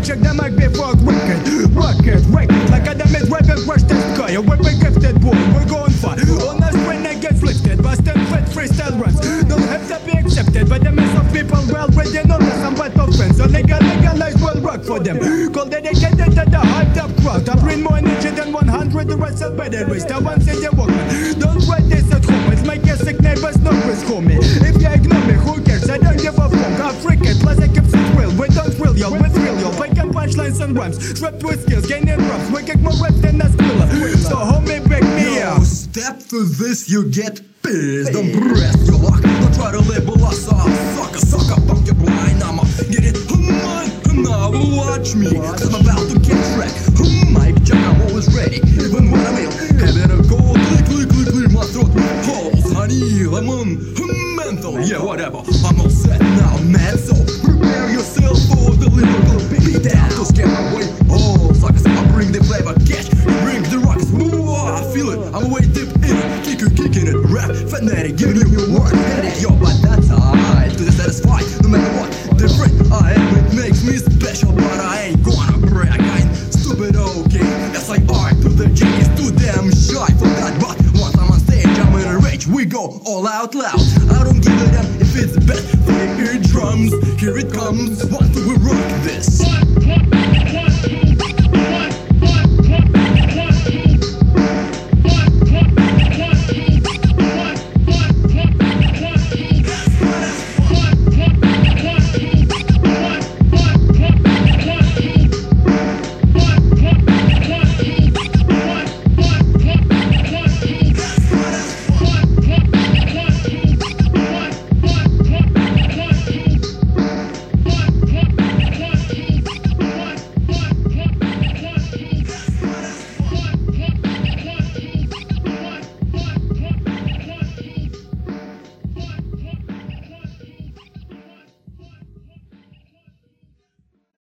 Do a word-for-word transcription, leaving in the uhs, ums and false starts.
check the mic before wicked. Rocket, wicked, like Adam is weapon, crush the sky. We're a gifted boy, we're going far. On us when I get lifted, busted fit freestyle runs. Don't have to be accepted by the mass of people. Well, ready, no less, I'm but friends. So legal, legalize will work for them. Call dedicated to the hyped up crowd. I bring more energy than one hundred, the rest are better ways. The ones in the walkman. Don't write this at home, it's my guess sick neighbors, no risk for me. If you ignore me, who cares? I don't give a fuck. I'm freaking, plus I keep it real. We don't thrill y'all, we thrill y'all. Breaking punchlines and rhymes, strapped with skills, gaining raps. We kick more reps than a squiller. So homie, break me Yo, out. step to this, you get pissed. Don't press your luck, don't try to label us off. Sucker, sucker, punk, you're blind. I'ma get it, hmm, mine, now watch me. Cause I'm about to get wrecked. Hmm, mic check, I'm always ready. Even when I'm ill, having a go, click, click, click, clear my throat with holes. Honey, lemon, hmm, menthol, yeah, whatever. I'm all set now, man, so prepare yourself for the lyrical beatdown. To scare away all suckers, I'll bring the flavor, catch, bring the rocks. Ooh, I feel it, I'm way deep in it. Kick it, kicking it, rap, fanatic, giving you your word. Headache, yo, but that's alright, to the satisfied, no matter what. Different I am, it makes me special, but I ain't gonna brag. I ain't stupid, okay? That's like art to the G, it's too damn shy for that. But once I'm on stage, I'm in a rage. We go all out loud. I don't give a damn if it's bad. They hear drums, here it comes. One